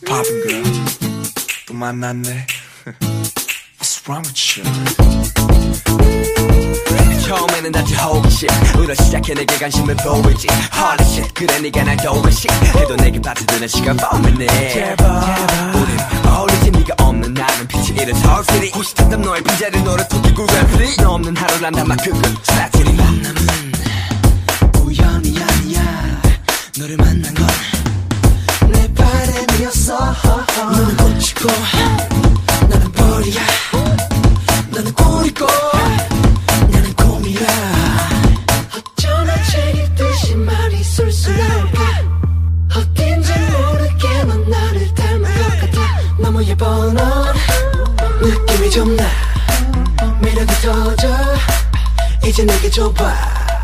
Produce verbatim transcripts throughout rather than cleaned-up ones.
poppin' girl? 또 만났네. What's wrong with you? 처음에는 다들 호기심 으로 시작해 내게 관심을 보이지 Holy shit 그래 네가 날 도우시 해도 내게 빠져드는 시간 범이네 제발 우린 어울리지 네가 없는 나는 빛이 이른 서울시리 호시탐탐 너의 빈자리 노래 토끼 굴그래프리 너 없는 하루란 단막 그건 스타트리 만남은 우연이 아니야 너를 만난 건 내 바람이었어 너는 꽃이고 나는 벌이야 너는 꿀이고 나는 곰이야 어쩌나 제기듯이 말이 술술 나올까 어딘지 모르게 넌 나를 닮은 것 같아 너무 예뻐 넌 느낌이 좀 나 매력이 터져 이제 내게 줘봐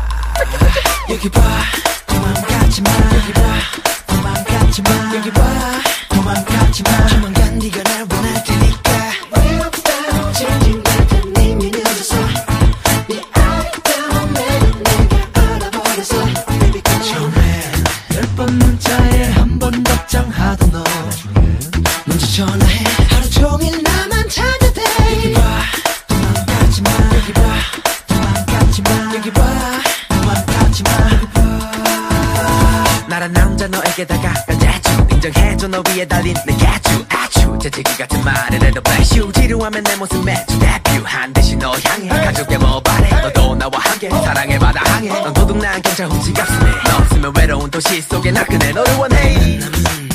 여기 봐 도망가지마 여기 봐 도망가지마 여기 봐 도망가지마 조만간 네가 날 원할 테니까 외롭다 징징대던 이미 늦어서 네 아름다운 매력 내가 알아버려서 Baby come on 열 번 문자에 한 번 답장하던 너 먼저 전화해 하루 종일 나만 찾아대 여기 봐 도망가지마 여기 봐 도망가지마 여기 봐 도망가지마 여기 봐 나란 남자 너에게 다가간 대충 인정해줘 너 위에 달린 내 개추 아추 재채기 같은 말을 해도 bless you 지루하면 내 모습 매주 데뷔한 대신 너 향해 가족에 뭐 바래 너도 나와 함께 사랑의 바다 항해 넌 도둑난 경찰 훔치 값으네 너 없으면 외로운 도시 속에 나그네 너를 원해 만남은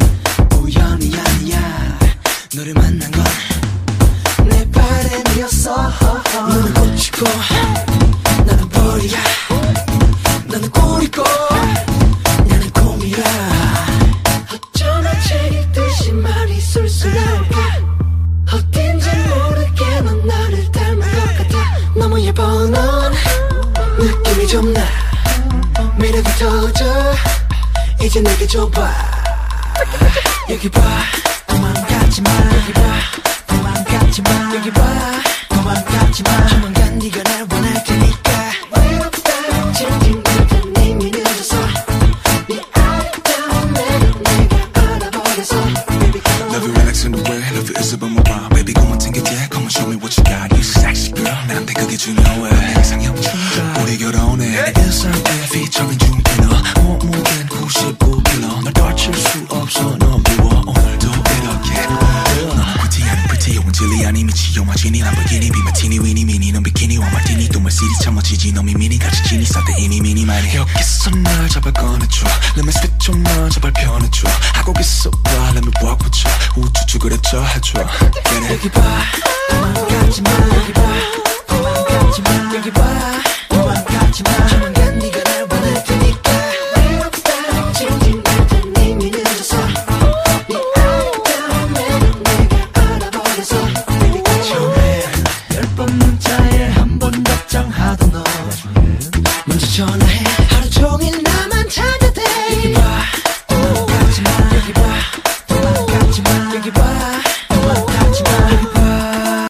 우연이 아니야 너를 만난 건 내 바람이었어 너는 꽃이고 나는 벌이야 너는 꿀이고 나는 곰이야 어쩌나 제기듯이 말이 술술 나올까 어딘지 모르게 넌 나를 닮은 것 같아 너무 예뻐 넌 느낌이 좀 나 매력이 터져 이제 내게 줘봐 여기 봐 도망가지마 여기 봐 도망가지마 여기 봐 도망가지마 조만간 네가 날 원할 테니까 외롭다 징징대던 이미 늦어서 네 아름다운 매력 내가 알아버려서 Baby come on Love you relax in the way, love you is about my rhyme. Baby 그만 튕겨대, come on show me what you got. You sexy girl, 나한테 그게 중요해. 이상형 충전, 우리 결혼해. 내 일상에 featuring 중피너, 몸무게는 구십구 킬로그램. 널 다칠 수 없어, 넌 미워 오늘도 이렇게. 너는 pretty 아닌 pretty, 영은 진리 아닌 미치 영화 지니 람보르기니 비마티니 위니 미니 넌 비키니와 마티니 또 멀시리 참아지지 너 미미니 같이 지니 싸대 이니 미니 마니 여기서 날 잡아 꺼내줘 Let me spit 좀 나 제발 편해줘 하고 있어 봐 Let me walk with you 우쭈쭈 그랬죠 해줘 여기 봐 도망가지마 여기 봐 도망가지마 여기 봐 도망가지마 조만간 네가 날 원할 테니까 외롭다 징징대던 이미 늦어서 네 아름다운 매력 내가 알아버려서 Baby come on 열 번 문자에 한 번 답장하던 너 먼저 전화해 하루 종일